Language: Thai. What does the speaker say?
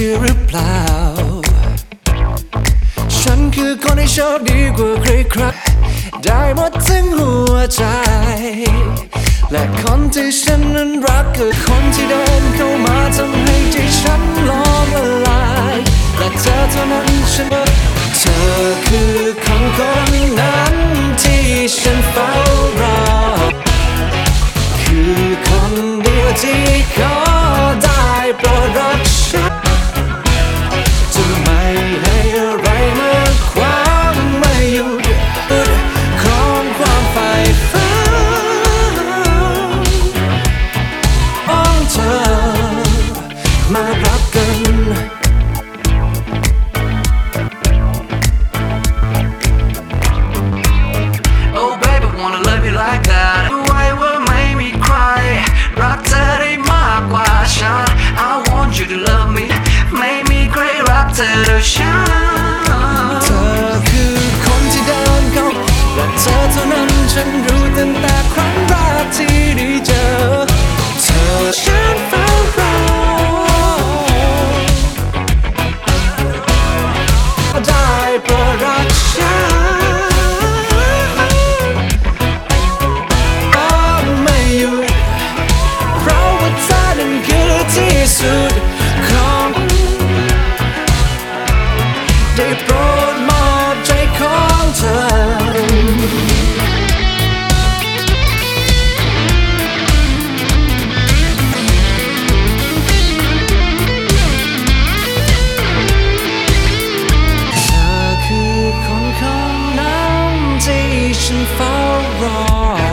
ชื่อหรือเปล่าฉันคือคนที่โชคดีกว่าใครๆได้หมดทั้งหัวใจและคนที่ฉันนั้นรักคือคนที่เดินเข้ามาทำให้ใจฉันล้อมละลายและเธอเท่านั้นฉันเธอคือคนนั้นที่ฉันเฝ้ารอคือคนเดียวที่ขอได้โปรดรักฉันจะไม่ให้อะไรมาขวางไม่หยุดของความใฝ่ฝันของเธอมารักกัน Oh baby wanna love you like that ไว้ว่าไม่มีใครรักเธอได้มากกว่าฉัน I want you to love me ไม่มีใครรักเธอเท่าฉันเธอคือคนที่เดินเข้าและเธอเท่านั้นฉันรู้ตั้งแต่ครั้งแรกที่ได้เจอเธอฉันเฝ้ารอได้โปรดรักฉันไม่หยุดเพราะว่าเธอนั้นคือที่สุดของได้โปรดมอบใจของเธอคือคนนั้นที่ฉันเฝ้ารอ